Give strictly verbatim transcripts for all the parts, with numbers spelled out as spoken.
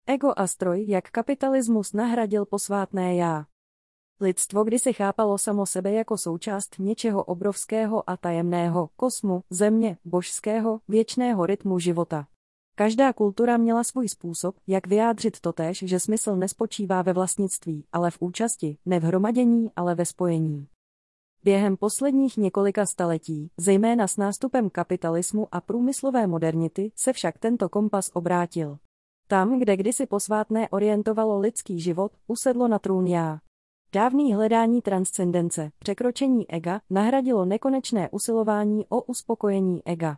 Ego a stroj, jak kapitalismus nahradil posvátné já. Lidstvo kdysi chápalo samo sebe jako součást něčeho obrovského a tajemného, kosmu, země, božského, věčného rytmu života. Každá kultura měla svůj způsob, jak vyjádřit totéž, že smysl nespočívá ve vlastnictví, ale v účasti, ne v hromadění, ale ve spojení. Během posledních několika staletí, zejména s nástupem kapitalismu a průmyslové modernity, se však tento kompas obrátil. Tam, kde kdysi posvátné orientovalo lidský život, usedlo na trůn já. Dávný hledání transcendence, překročení ega, nahradilo nekonečné usilování o uspokojení ega.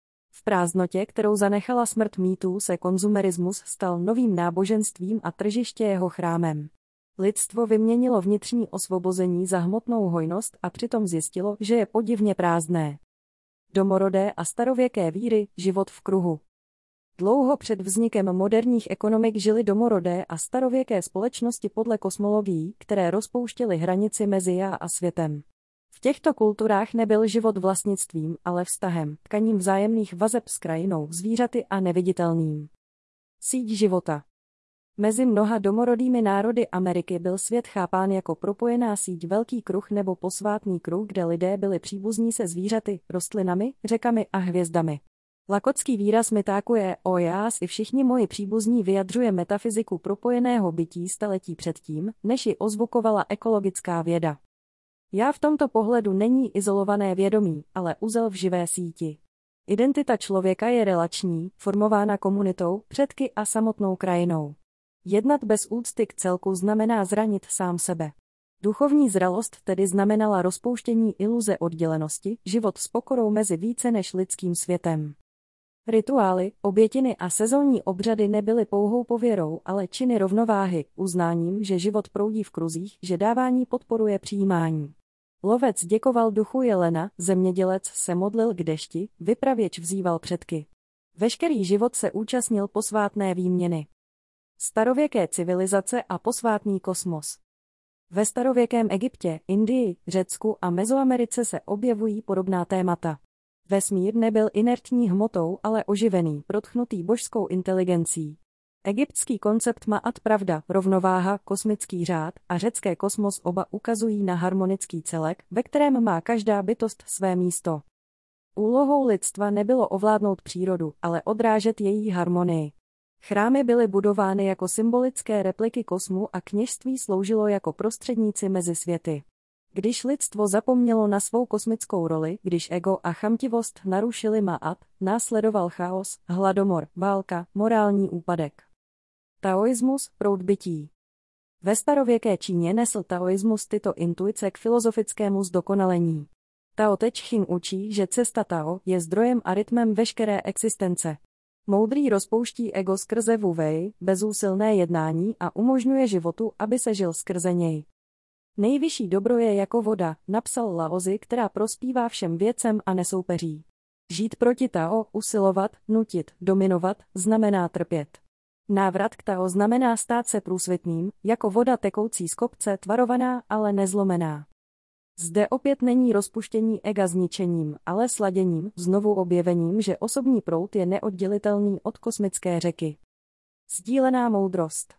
V prázdnotě, kterou zanechala smrt mýtů, se konzumerismus stal novým náboženstvím a tržiště jeho chrámem. Lidstvo vyměnilo vnitřní osvobození za hmotnou hojnost a přitom zjistilo, že je podivně prázdné. Domorodé a starověké víry, život v kruhu. Dlouho před vznikem moderních ekonomik žili domorodé a starověké společnosti podle kosmologií, které rozpouštěly hranici mezi já a světem. V těchto kulturách nebyl život vlastnictvím, ale vztahem, tkaním vzájemných vazeb s krajinou, zvířaty a neviditelným. Síť života. Mezi mnoha domorodými národy Ameriky byl svět chápán jako propojená síť velký kruh nebo posvátný kruh, kde lidé byli příbuzní se zvířaty, rostlinami, řekami a hvězdami. Lakotský výraz mytákuje o jás i všichni moji příbuzní vyjadřuje metafyziku propojeného bytí staletí předtím, než ji ozvukovala ekologická věda. Já v tomto pohledu není izolované vědomí, ale uzel v živé síti. Identita člověka je relační, formována komunitou, předky a samotnou krajinou. Jednat bez úcty k celku znamená zranit sám sebe. Duchovní zralost tedy znamenala rozpouštění iluze oddělenosti, život s pokorou mezi více než lidským světem. Rituály, obětiny a sezónní obřady nebyly pouhou pověrou, ale činy rovnováhy, uznáním, že život proudí v kruzích, že dávání podporuje přijímání. Lovec děkoval duchu jelena, zemědělec se modlil k dešti, vypravěč vzýval předky. Veškerý život se účastnil posvátné výměny. Starověké civilizace a posvátný kosmos. Ve starověkém Egyptě, Indii, Řecku a Mezoamerice se objevují podobná témata. Vesmír nebyl inertní hmotou, ale oživený, protchnutý božskou inteligencí. Egyptský koncept Ma'at pravda, rovnováha, kosmický řád a řecké kosmos oba ukazují na harmonický celek, ve kterém má každá bytost své místo. Úlohou lidstva nebylo ovládnout přírodu, ale odrážet její harmonii. Chrámy byly budovány jako symbolické repliky kosmu a kněžství sloužilo jako prostředníci mezi světy. Když lidstvo zapomnělo na svou kosmickou roli, když ego a chamtivost narušili Ma'at, následoval chaos, hladomor, válka, morální úpadek. Taoismus, proud bytí. Ve starověké Číně nesl taoismus tyto intuice k filozofickému zdokonalení. Tao Te Ching učí, že cesta Tao je zdrojem a rytmem veškeré existence. Moudrý rozpouští ego skrze Wu Wei, bezúsilné jednání a umožňuje životu, aby se žil skrze něj. Nejvyšší dobro je jako voda, napsal Laozi, která prospívá všem věcem a nesoupeří. Žít proti Tao, usilovat, nutit, dominovat, znamená trpět. Návrat k Tao znamená stát se průsvitným, jako voda tekoucí z kopce, tvarovaná, ale nezlomená. Zde opět není rozpuštění ega zničením, ale sladěním, znovu objevením, že osobní proud je neoddělitelný od kosmické řeky. Sdílená moudrost.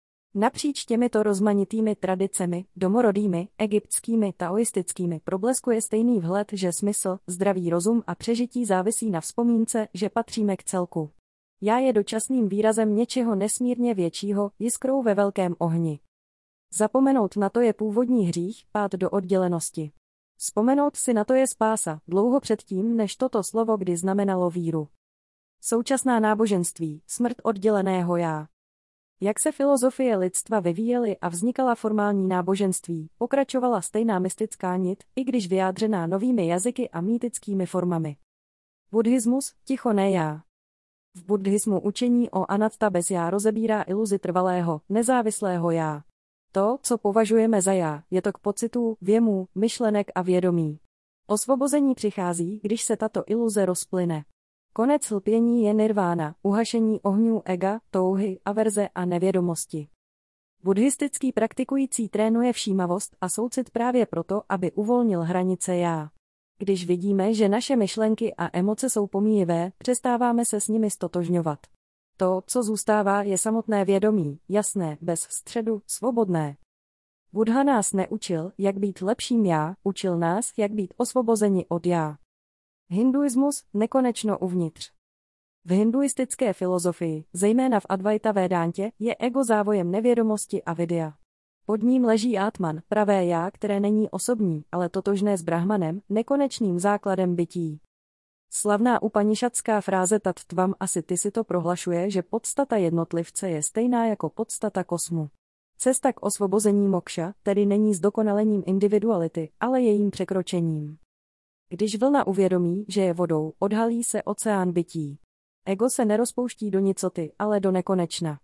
Napříč těmito rozmanitými tradicemi, domorodými, egyptskými, taoistickými, probleskuje stejný vhled, že smysl, zdravý rozum a přežití závisí na vzpomínce, že patříme k celku. Já je dočasným výrazem něčeho nesmírně většího, jiskrou ve velkém ohni. Zapomenout na to je původní hřích, pád do oddělenosti. Vzpomenout si na to je spása, dlouho předtím, než toto slovo kdy znamenalo víru. Současná náboženství, smrt odděleného já. Jak se filozofie lidstva vyvíjely a vznikala formální náboženství, pokračovala stejná mystická nit, i když vyjádřená novými jazyky a mýtickými formami. Buddhismus, ticho ne já. V buddhismu učení o anatta bez já rozebírá iluzi trvalého, nezávislého já. To, co považujeme za já, je tok pocitů, věmů, myšlenek a vědomí. Osvobození přichází, když se tato iluze rozplyne. Konec lpění je nirvána, uhašení ohňů ega, touhy, averze a nevědomosti. Buddhistický praktikující trénuje všímavost a soucit právě proto, aby uvolnil hranice já. Když vidíme, že naše myšlenky a emoce jsou pomíjivé, přestáváme se s nimi stotožňovat. To, co zůstává, je samotné vědomí, jasné, bez středu, svobodné. Buddha nás neučil, jak být lepším já, učil nás, jak být osvobozeni od já. Hinduismus, nekonečno uvnitř. V hinduistické filozofii, zejména v Advaita Védántě, je ego závojem nevědomosti a vidya. Pod ním leží Atman, pravé já, které není osobní, ale totožné s Brahmanem, nekonečným základem bytí. Slavná upanišadská fráze Tat tvam asi ty si to prohlašuje, že podstata jednotlivce je stejná jako podstata kosmu. Cesta k osvobození mokša tedy není zdokonalením individuality, ale jejím překročením. Když vlna uvědomí, že je vodou, odhalí se oceán bytí. Ego se nerozpouští do nicoty, ale do nekonečna.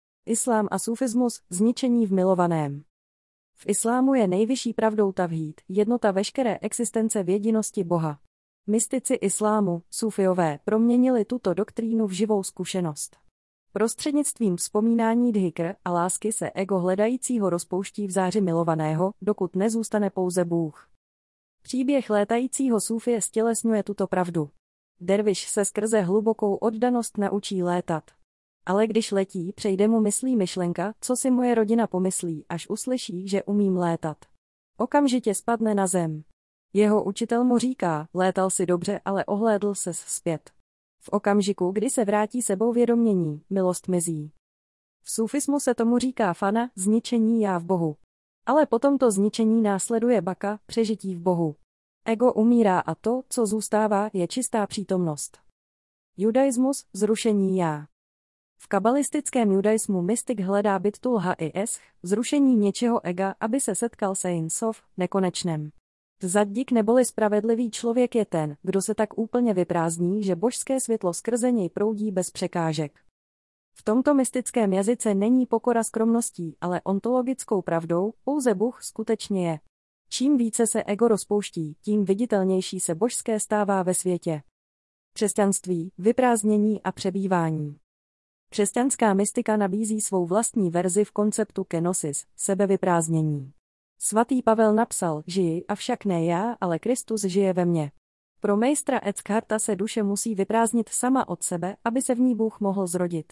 Islám a sufismus, zničení v milovaném. V islámu je nejvyšší pravdou tavhíd, jednota veškeré existence v jedinosti Boha. Mystici islámu, sufiové, proměnili tuto doktrínu v živou zkušenost. Prostřednictvím vzpomínání dhikr a lásky se ego hledajícího rozpouští v záři milovaného, dokud nezůstane pouze Bůh. Příběh létajícího sufie stělesňuje tuto pravdu. Derviš se skrze hlubokou oddanost naučí létat. Ale když letí, přejde mu myslí myšlenka, co si moje rodina pomyslí, až uslyší, že umím létat. Okamžitě spadne na zem. Jeho učitel mu říká, létal si dobře, ale ohlédl ses zpět. V okamžiku, kdy se vrátí sebouvědomění, milost mizí. V sufismu se tomu říká fana, zničení já v Bohu. Ale po tomto zničení následuje baka, přežití v Bohu. Ego umírá a to, co zůstává, je čistá přítomnost. Judaismus, zrušení já. V kabalistickém judaismu mystik hledá bittul ha i esch, zrušení něčeho ega, aby se setkal se Ein Sof, nekonečném. Zaddik neboli spravedlivý člověk je ten, kdo se tak úplně vyprázdní, že božské světlo skrze něj proudí bez překážek. V tomto mystickém jazyce není pokora skromností, ale ontologickou pravdou, pouze Bůh skutečně je. Čím více se ego rozpouští, tím viditelnější se božské stává ve světě. Křesťanství, vyprázdnění a přebývání. Křesťanská mystika nabízí svou vlastní verzi v konceptu kenosis, sebevyprázdnění. Svatý Pavel napsal, žiji, avšak ne já, ale Kristus žije ve mně. Pro mejstra Eckharta se duše musí vyprázdnit sama od sebe, aby se v ní Bůh mohl zrodit.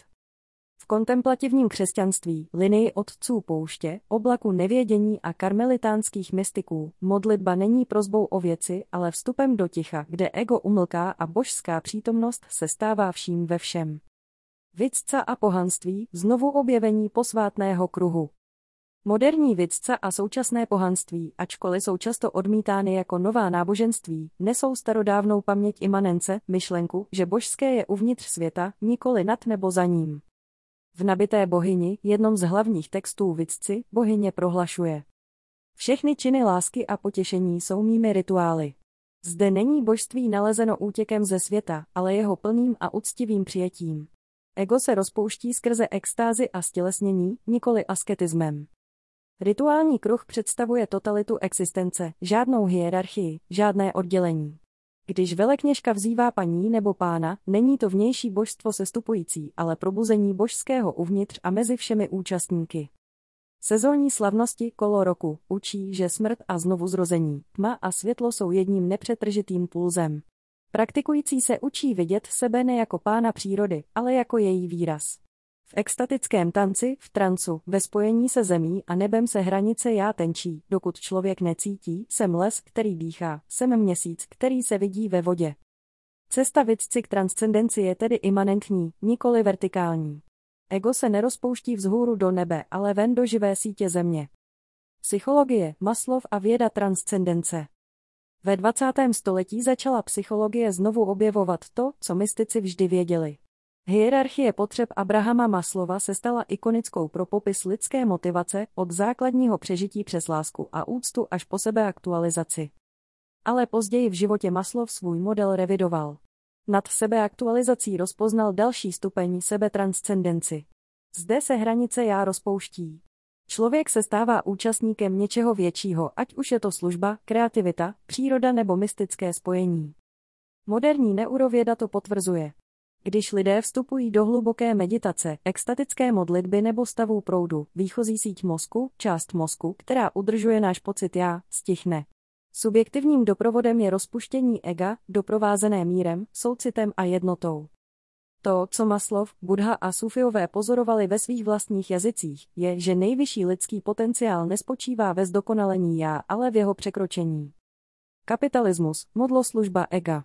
V kontemplativním křesťanství, linii otců pouště, oblaku nevědění a karmelitánských mystiků, modlitba není prosbou o věci, ale vstupem do ticha, kde ego umlká a božská přítomnost se stává vším ve všem. Vicca a pohanství, znovu objevení posvátného kruhu. Moderní vicca a současné pohanství, ačkoliv jsou často odmítány jako nová náboženství, nesou starodávnou paměť imanence, myšlenku, že božské je uvnitř světa, nikoli nad nebo za ním. V Nabité bohyni, jednom z hlavních textů vicci, bohyně prohlašuje: všechny činy lásky a potěšení jsou mými rituály. Zde není božství nalezeno útěkem ze světa, ale jeho plným a uctivým přijetím. Ego se rozpouští skrze extázi a stělesnění, nikoli asketismem. Rituální kruh představuje totalitu existence, žádnou hierarchii, žádné oddělení. Když velekněžka vzývá paní nebo pána, není to vnější božstvo sestupující, ale probuzení božského uvnitř a mezi všemi účastníky. Sezónní slavnosti kolo roku učí, že smrt a znovuzrození, tma a světlo jsou jedním nepřetržitým pulzem. Praktikující se učí vidět sebe ne jako pána přírody, ale jako její výraz. V extatickém tanci, v trancu, ve spojení se zemí a nebem se hranice já tenčí, dokud člověk necítí, jsem les, který dýchá, jsem měsíc, který se vidí ve vodě. Cesta vicci k transcendenci je tedy imanentní, nikoli vertikální. Ego se nerozpouští vzhůru do nebe, ale ven do živé sítě země. Psychologie, Maslov a věda transcendence. Ve dvacátém století začala psychologie znovu objevovat to, co mystici vždy věděli. Hierarchie potřeb Abrahama Maslova se stala ikonickou pro popis lidské motivace, od základního přežití přes lásku a úctu až po sebeaktualizaci. Ale později v životě Maslov svůj model revidoval. Nad sebeaktualizací rozpoznal další stupeň sebetranscendenci. Zde se hranice já rozpouští. Člověk se stává účastníkem něčeho většího, ať už je to služba, kreativita, příroda nebo mystické spojení. Moderní neurověda to potvrzuje. Když lidé vstupují do hluboké meditace, extatické modlitby nebo stavů proudu, výchozí síť mozku, část mozku, která udržuje náš pocit já, stichne. Subjektivním doprovodem je rozpuštění ega, doprovázené mírem, soucitem a jednotou. To, co Maslow, Buddha a Sufiové pozorovali ve svých vlastních jazycích, je, že nejvyšší lidský potenciál nespočívá ve zdokonalení já, ale v jeho překročení. Kapitalismus, modloslužba ega.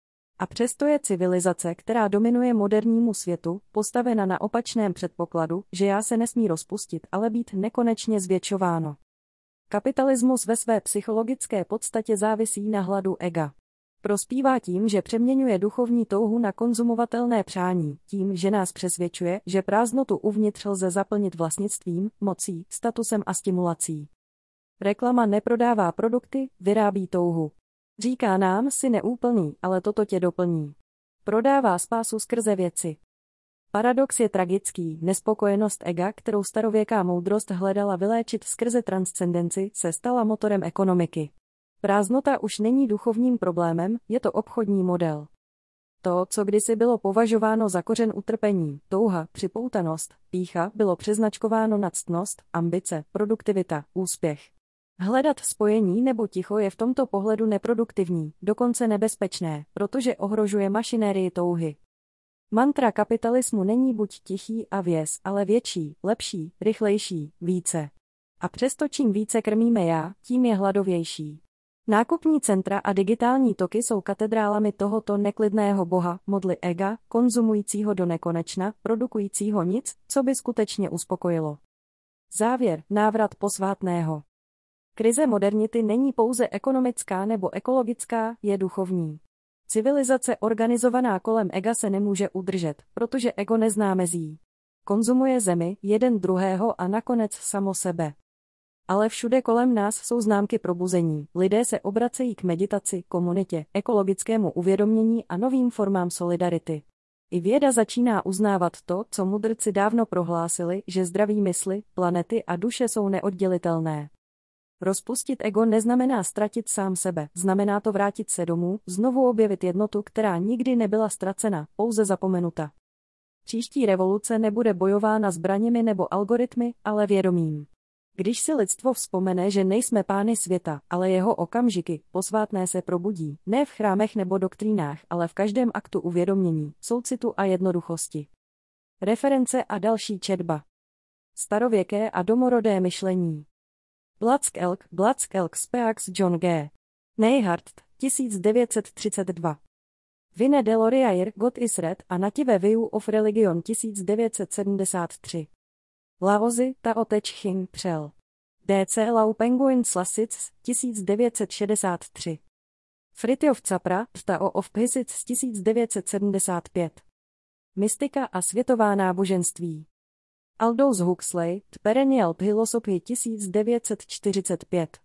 A přesto je civilizace, která dominuje modernímu světu, postavena na opačném předpokladu, že já se nesmí rozpustit, ale být nekonečně zvětšováno. Kapitalismus ve své psychologické podstatě závisí na hladu ega. Prospívá tím, že přeměňuje duchovní touhu na konzumovatelné přání, tím, že nás přesvědčuje, že prázdnotu uvnitř lze zaplnit vlastnictvím, mocí, statusem a stimulací. Reklama neprodává produkty, vyrábí touhu. Říká nám, si neúplný, ale toto tě doplní. Prodává spásu skrze věci. Paradox je tragický, nespokojenost ega, kterou starověká moudrost hledala vyléčit skrze transcendenci, se stala motorem ekonomiky. Prázdnota už není duchovním problémem, je to obchodní model. To, co kdysi bylo považováno za kořen utrpení, touha, připoutanost, pýcha, bylo přeznačkováno na ctnost, ambice, produktivita, úspěch. Hledat spojení nebo ticho je v tomto pohledu neproduktivní, dokonce nebezpečné, protože ohrožuje mašinérii touhy. Mantra kapitalismu není buď tichý a věz, ale větší, lepší, rychlejší, více. A přesto čím více krmíme já, tím je hladovější. Nákupní centra a digitální toky jsou katedrálami tohoto neklidného boha, modly ega, konzumujícího do nekonečna, produkujícího nic, co by skutečně uspokojilo. Závěr, návrat posvátného. Krize modernity není pouze ekonomická nebo ekologická, je duchovní. Civilizace organizovaná kolem ega se nemůže udržet, protože ego nezná mezí. Konzumuje zemi, jeden druhého a nakonec samo sebe. Ale všude kolem nás jsou známky probuzení, lidé se obracejí k meditaci, komunitě, ekologickému uvědomění a novým formám solidarity. I věda začíná uznávat to, co mudrci dávno prohlásili, že zdraví mysli, planety a duše jsou neoddělitelné. Rozpustit ego neznamená ztratit sám sebe, znamená to vrátit se domů, znovu objevit jednotu, která nikdy nebyla ztracena, pouze zapomenuta. Příští revoluce nebude bojována zbraněmi nebo algoritmy, ale vědomím. Když si lidstvo vzpomene, že nejsme pány světa, ale jeho okamžiky, posvátné se probudí, ne v chrámech nebo doktrínách, ale v každém aktu uvědomění, soucitu a jednoduchosti. Reference a další četba. Starověké a domorodé myšlení. Blatzkelk, Blatzkelk Speaks John G. Neyhart, tisíc devět set třicet dva. Vine de Laurier, God is Red a Native View of Religion tisíc devět set sedmdesát tři. Laozi, Tao Te Ching Přel. D C Lau Penguin Slasic, tisíc devět set šedesát tři. Fritjof Capra, Tao of Physics tisíc devět set sedmdesát pět. Mystika a světová náboženství. Aldous Huxley, Perennial Philosophy tisíc devět set čtyřicet pět.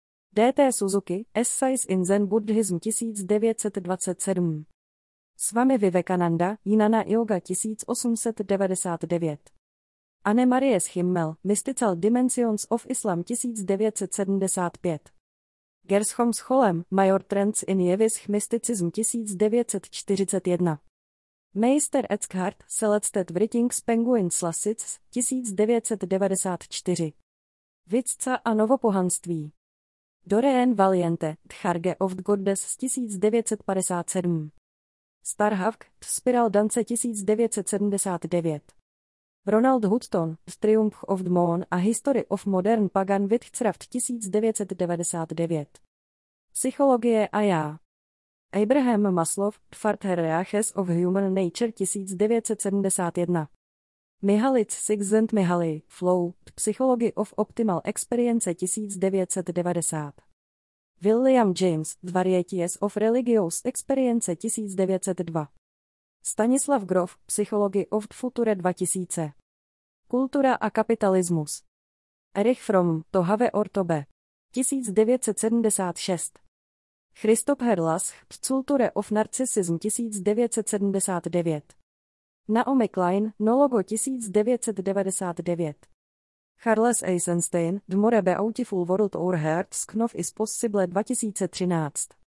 D T Suzuki, Essays in Zen Buddhism tisíc devět set dvacet sedm. Swami Vivekananda, Jnana Yoga tisíc osm set devadesát devět. Anne Marie Schimmel, Mystical Dimensions of Islam tisíc devět set sedmdesát pět. Gershom Scholem, Major Trends in Jewish Mysticism tisíc devět set čtyřicet jedna. Meister Eckhart, Celested Writings Penguin Slasic, tisíc devět set devadesát čtyři. Vicca a novopohanství. Doreen Valiente, Tcharge of the Goddess tisíc devět set padesát sedm. Starhavk, Spiral Dance tisíc devět set sedmdesát devět. Ronald Hutton, The Triumph of the Moon a History of Modern Pagan Witchcraft tisíc devět set devadesát devět. Psychologie a já. Abraham Maslow, Phartherreaches of Human Nature tisíc devět set sedmdesát jedna. Mihaly Csikszentmihalyi, Flow, Psychology of Optimal Experience tisíc devět set devadesát. William James, Varieties of Religious Experience tisíc devět set dva. Stanislav Grof, Psychology of Future dva tisíce. Kultura a kapitalismus. Erich Fromm, To have or to be. tisíc devět set sedmdesát šest. Christoph Herlas, Culture of Narcissism tisíc devět set sedmdesát devět. Naomi Klein, Nologo tisíc devět set devadesát devět. Charles Eisenstein, The More Beautiful World Our Hearts Knov is Possible dva tisíce třináct.